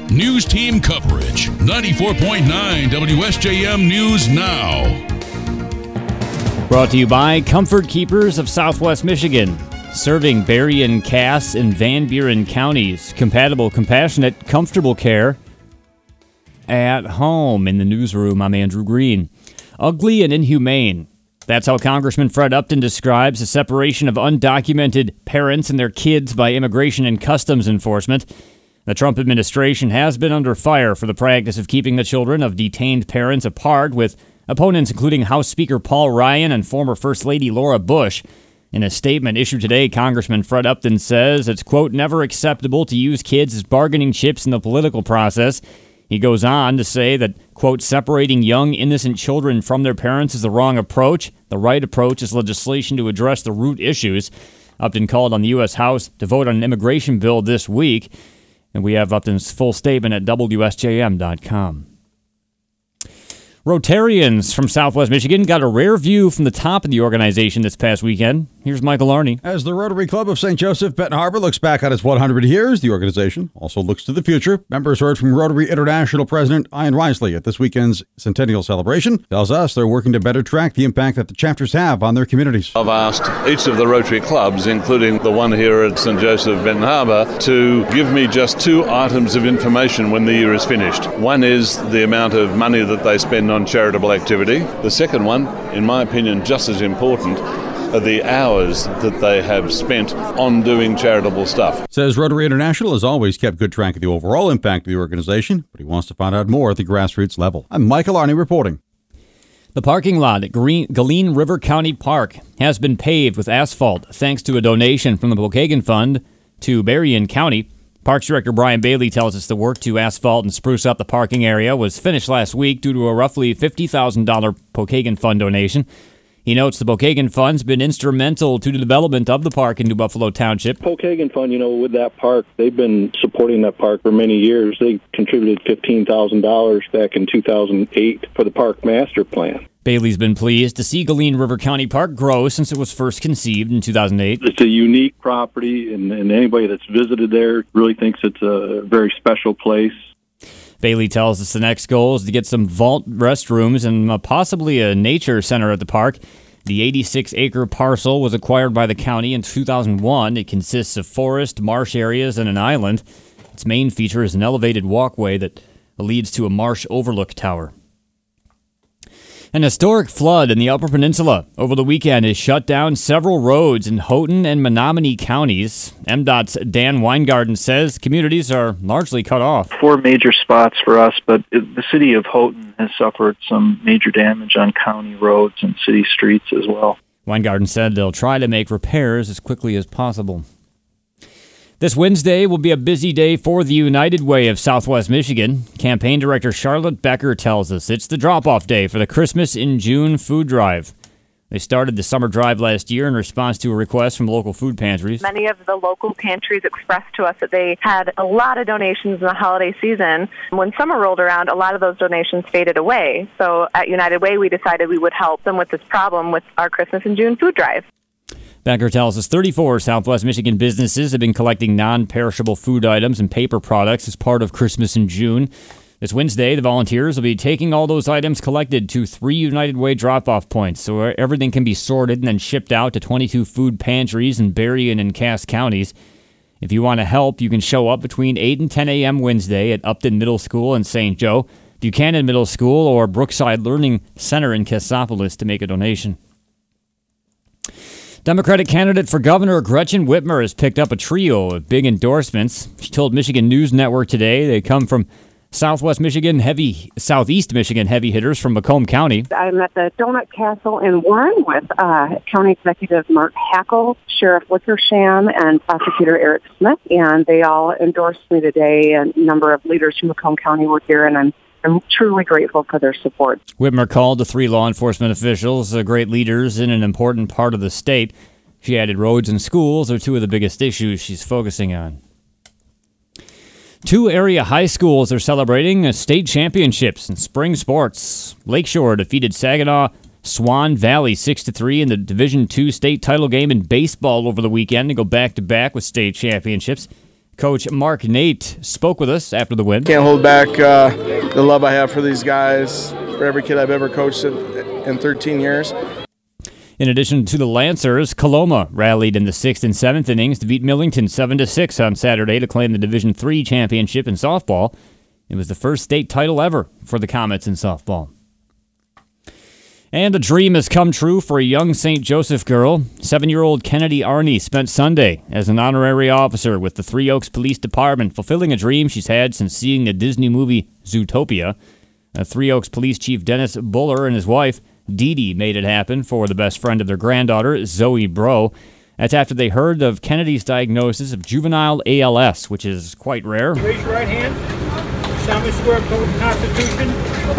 News team coverage. 94.9 WSJM News Now. Brought to you by Comfort Keepers of Southwest Michigan. Serving Berrien, Cass, and Van Buren counties. Compatible, compassionate, comfortable care at home. In the newsroom, I'm Andrew Green. Ugly and inhumane. That's how Congressman Fred Upton describes the separation of undocumented parents and their kids by Immigration and Customs Enforcement. The Trump administration has been under fire for the practice of keeping the children of detained parents apart, with opponents including House Speaker Paul Ryan and former First Lady Laura Bush. In a statement issued today, Congressman Fred Upton says it's, quote, never acceptable to use kids as bargaining chips in the political process. He goes on to say that, quote, separating young, innocent children from their parents is the wrong approach. The right approach is legislation to address the root issues. Upton called on the U.S. House to vote on an immigration bill this week. And we have Upton's full statement at WSJM.com. Rotarians from Southwest Michigan got a rare view from the top of the organization this past weekend. Here's Michael Arney. As the Rotary Club of St. Joseph, Benton Harbor looks back on its 100 years, the organization also looks to the future. Members heard from Rotary International President Ian Risley at this weekend's centennial celebration. Tells us they're working to better track the impact that the chapters have on their communities. I've asked each of the Rotary clubs, including the one here at St. Joseph, Benton Harbor, to give me just 2 items of information when the year is finished. One is the amount of money that they spend on charitable activity. The second one, in my opinion, just as important, are the hours that they have spent on doing charitable stuff. Says Rotary International has always kept good track of the overall impact of the organization, but he wants to find out more at the grassroots level. I'm Michael Arney reporting. The parking lot at Galeen River County Park has been paved with asphalt thanks to a donation from the Pokagon Fund to Berrien County. Parks Director Brian Bailey tells us the work to asphalt and spruce up the parking area was finished last week due to a roughly $50,000 Pokagon Fund donation. He notes the Pokagon Fund's been instrumental to the development of the park in New Buffalo Township. Pokagon Fund, with that park, they've been supporting that park for many years. They contributed $15,000 back in 2008 for the park master plan. Bailey's been pleased to see Galeen River County Park grow since it was first conceived in 2008. It's a unique property, and anybody that's visited there really thinks it's a very special place. Bailey tells us the next goal is to get some vault restrooms and possibly a nature center at the park. The 86-acre parcel was acquired by the county in 2001. It consists of forest, marsh areas, and an island. Its main feature is an elevated walkway that leads to a marsh overlook tower. An historic flood in the Upper Peninsula over the weekend has shut down several roads in Houghton and Menominee counties. MDOT's Dan Weingarten says communities are largely cut off. 4 major spots for us, but the city of Houghton has suffered some major damage on county roads and city streets as well. Weingarten said they'll try to make repairs as quickly as possible. This Wednesday will be a busy day for the United Way of Southwest Michigan. Campaign Director Charlotte Becker tells us it's the drop-off day for the Christmas in June food drive. They started the summer drive last year in response to a request from local food pantries. Many of the local pantries expressed to us that they had a lot of donations in the holiday season. When summer rolled around, a lot of those donations faded away. So at United Way, we decided we would help them with this problem with our Christmas in June food drive. Becker tells us 34 Southwest Michigan businesses have been collecting non-perishable food items and paper products as part of Christmas in June. This Wednesday, the volunteers will be taking all those items collected to 3 United Way drop-off points so everything can be sorted and then shipped out to 22 food pantries in Berrien and Cass counties. If you want to help, you can show up between 8 and 10 a.m. Wednesday at Upton Middle School in St. Joe, Buchanan Middle School, or Brookside Learning Center in Cassopolis to make a donation. Democratic candidate for governor Gretchen Whitmer has picked up a trio of big endorsements. She told Michigan News Network today they come from Southeast Michigan heavy hitters from Macomb County. I'm at the Donut Castle in Warren with County Executive Mark Hackle, Sheriff Wickersham, and Prosecutor Eric Smith, and they all endorsed me today. A number of leaders from Macomb County were here, and I'm truly grateful for their support. Whitmer called the 3 law enforcement officials great leaders in an important part of the state. She added roads and schools are 2 of the biggest issues she's focusing on. 2 area high schools are celebrating state championships in spring sports. Lakeshore defeated Saginaw Swan Valley 6-3 in the Division II state title game in baseball over the weekend to go back-to-back with state championships. Coach Mark Nate spoke with us after the win. Can't hold back the love I have for these guys, for every kid I've ever coached in 13 years. In addition to the Lancers, Coloma rallied in the 6th and 7th innings to beat Millington 7-6 on Saturday to claim the Division III championship in softball. It was the first state title ever for the Comets in softball. And a dream has come true for a young St. Joseph girl. 7-year-old Kennedy Arney spent Sunday as an honorary officer with the Three Oaks Police Department, fulfilling a dream she's had since seeing the Disney movie Zootopia. Three Oaks Police Chief Dennis Buller and his wife, Dee Dee, made it happen for the best friend of their granddaughter, Zoe Bro. That's after they heard of Kennedy's diagnosis of juvenile ALS, which is quite rare. Raise your right hand. Solemnly swear to the Constitution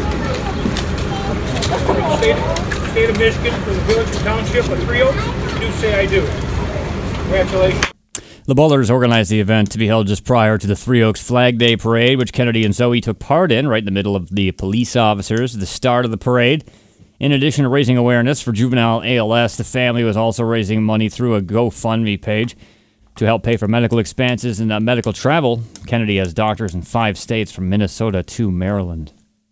for the state of Michigan, for the village and township of Three Oaks. I do say I do. Congratulations. The Bullers organized the event to be held just prior to the Three Oaks Flag Day Parade, which Kennedy and Zoe took part in, right in the middle of the police officers, the start of the parade. In addition to raising awareness for juvenile ALS, the family was also raising money through a GoFundMe page to help pay for medical expenses and medical travel. Kennedy has doctors in 5 states from Minnesota to Maryland.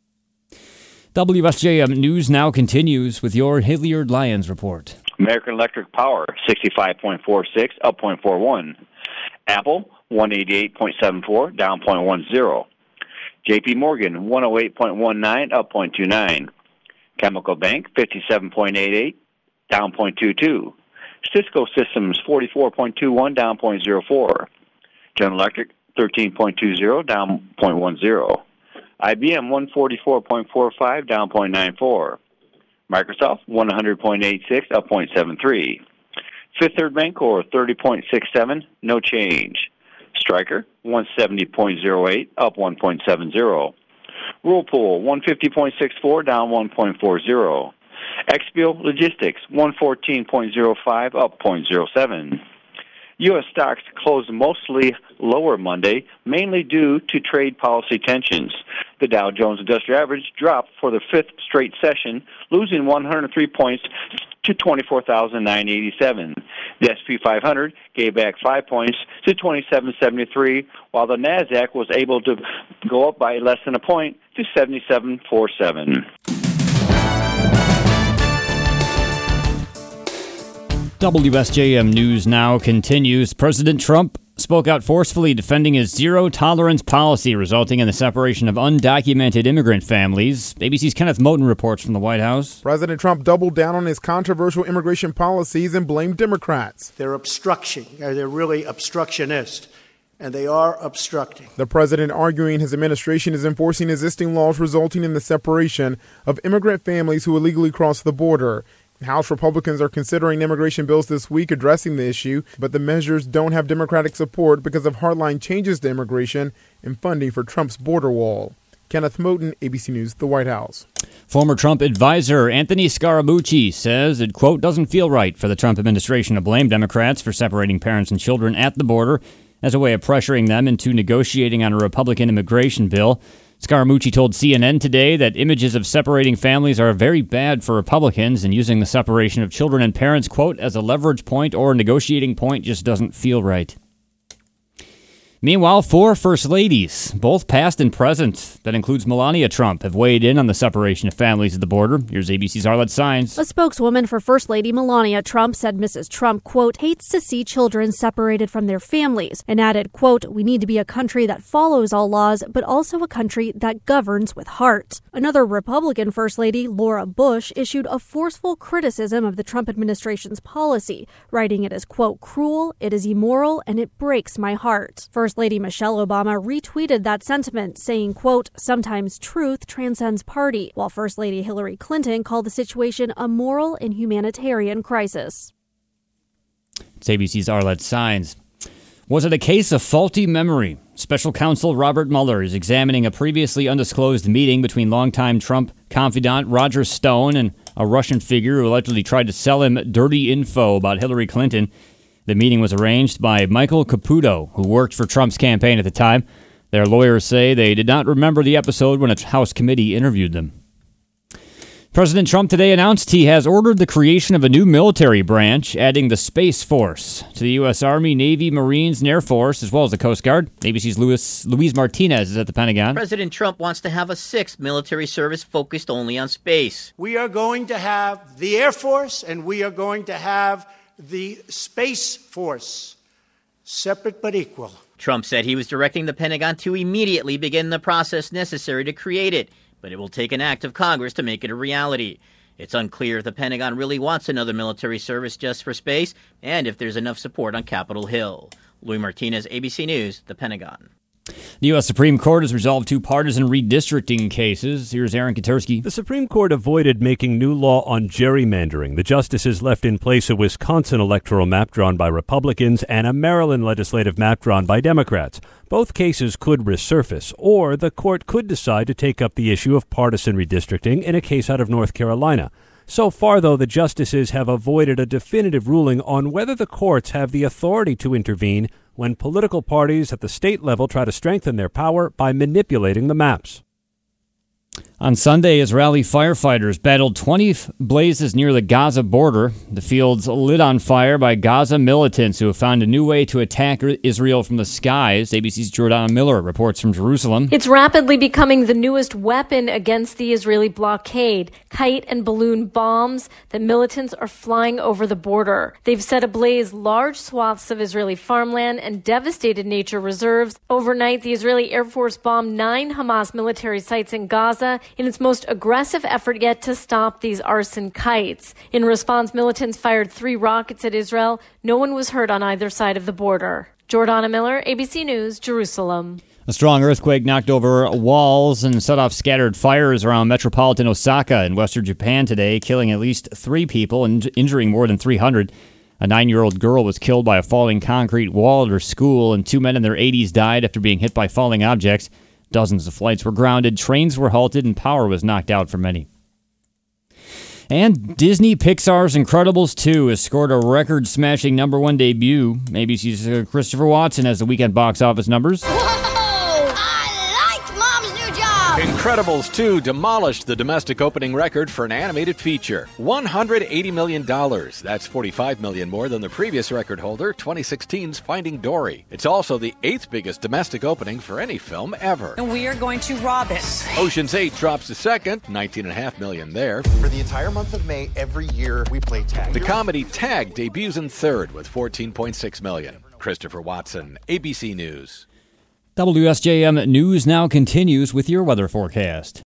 WSJM News now continues with your Hilliard Lions report. American Electric Power, 65.46, up 0.41. Apple, 188.74, down 0.10. JP Morgan, 108.19, up 0.29. Chemical Bank, 57.88, down 0.22. Cisco Systems, 44.21, down 0.04. General Electric, 13.20, down 0.10. IBM, 144.45, down 0.94. Microsoft, 100.86, up 0.73. Fifth Third Bancorp, 30.67, no change. Stryker, 170.08, up 1.70. Whirlpool, 150.64, down 1.40. XPO Logistics, 114.05, up 0.07. U.S. stocks closed mostly lower Monday, mainly due to trade policy tensions. The Dow Jones Industrial Average dropped for the 5th straight session, losing 103 points to 24,987. The S&P 500 gave back 5 points to 2773, while the NASDAQ was able to go up by less than a point to 7747. WSJM News now continues. President Trump spoke out forcefully defending his zero-tolerance policy, resulting in the separation of undocumented immigrant families. ABC's Kenneth Moten reports from the White House. President Trump doubled down on his controversial immigration policies and blamed Democrats. They're obstruction, or they're really obstructionist, and they are obstructing. The president arguing his administration is enforcing existing laws resulting in the separation of immigrant families who illegally cross the border. House Republicans are considering immigration bills this week addressing the issue, but the measures don't have Democratic support because of hardline changes to immigration and funding for Trump's border wall. Kenneth Moten, ABC News, the White House. Former Trump advisor Anthony Scaramucci says it, quote, doesn't feel right for the Trump administration to blame Democrats for separating parents and children at the border as a way of pressuring them into negotiating on a Republican immigration bill. Scaramucci told CNN today that images of separating families are very bad for Republicans, and using the separation of children and parents, quote, as a leverage point or a negotiating point just doesn't feel right. Meanwhile, 4 First Ladies, both past and present, that includes Melania Trump, have weighed in on the separation of families at the border. Here's ABC's Arlette Saenz. A spokeswoman for First Lady Melania Trump said Mrs. Trump, quote, hates to see children separated from their families, and added, quote, we need to be a country that follows all laws, but also a country that governs with heart. Another Republican First Lady, Laura Bush, issued a forceful criticism of the Trump administration's policy, writing it as, quote, cruel, it is immoral, and it breaks my heart. First Lady Michelle Obama retweeted that sentiment, saying, quote, sometimes truth transcends party, while First Lady Hillary Clinton called the situation a moral and humanitarian crisis. It's ABC's Arlette Saenz. Was it a case of faulty memory? Special counsel Robert Mueller is examining a previously undisclosed meeting between longtime Trump confidant Roger Stone and a Russian figure who allegedly tried to sell him dirty info about Hillary Clinton. The meeting was arranged by Michael Caputo, who worked for Trump's campaign at the time. Their lawyers say they did not remember the episode when a House committee interviewed them. President Trump today announced he has ordered the creation of a new military branch, adding the Space Force to the U.S. Army, Navy, Marines, and Air Force, as well as the Coast Guard. ABC's Luis Martinez is at the Pentagon. President Trump wants to have a sixth military service focused only on space. We are going to have the Air Force and we are going to have the Space Force, separate but equal. Trump said he was directing the Pentagon to immediately begin the process necessary to create it, but it will take an act of Congress to make it a reality. It's unclear if the Pentagon really wants another military service just for space and if there's enough support on Capitol Hill. Louis Martinez, ABC News, the Pentagon. The U.S. Supreme Court has resolved two partisan redistricting cases. Here's Aaron Katersky. The Supreme Court avoided making new law on gerrymandering. The justices left in place a Wisconsin electoral map drawn by Republicans and a Maryland legislative map drawn by Democrats. Both cases could resurface, or the court could decide to take up the issue of partisan redistricting in a case out of North Carolina. So far, though, the justices have avoided a definitive ruling on whether the courts have the authority to intervene when political parties at the state level try to strengthen their power by manipulating the maps. On Sunday, Israeli firefighters battled 20 blazes near the Gaza border. The fields lit on fire by Gaza militants who have found a new way to attack Israel from the skies. ABC's Jordana Miller reports from Jerusalem. It's rapidly becoming the newest weapon against the Israeli blockade, kite and balloon bombs that militants are flying over the border. They've set ablaze large swaths of Israeli farmland and devastated nature reserves. Overnight, the Israeli Air Force bombed 9 Hamas military sites in Gaza in its most aggressive effort yet to stop these arson kites. In response, militants fired 3 rockets at Israel. No one was hurt on either side of the border. Jordana Miller, ABC News, Jerusalem. A strong earthquake knocked over walls and set off scattered fires around metropolitan Osaka in western Japan today, killing at least 3 people and injuring more than 300. A 9-year-old girl was killed by a falling concrete wall at her school, and 2 men in their 80s died after being hit by falling objects. Dozens of flights were grounded, trains were halted, and power was knocked out for many. And Disney Pixar's Incredibles 2 has scored a record-smashing #1 debut. ABC's Christopher Watson has the weekend box office numbers. Incredibles 2 demolished the domestic opening record for an animated feature. $180 million. That's $45 million more than the previous record holder, 2016's Finding Dory. It's also the 8th biggest domestic opening for any film ever. And we are going to rob it. Ocean's 8 drops to second, $19.5 million there. For the entire month of May, every year we play tag. The comedy Tag debuts in third with $14.6 million. Christopher Watson, ABC News. WSJM News now continues with your weather forecast.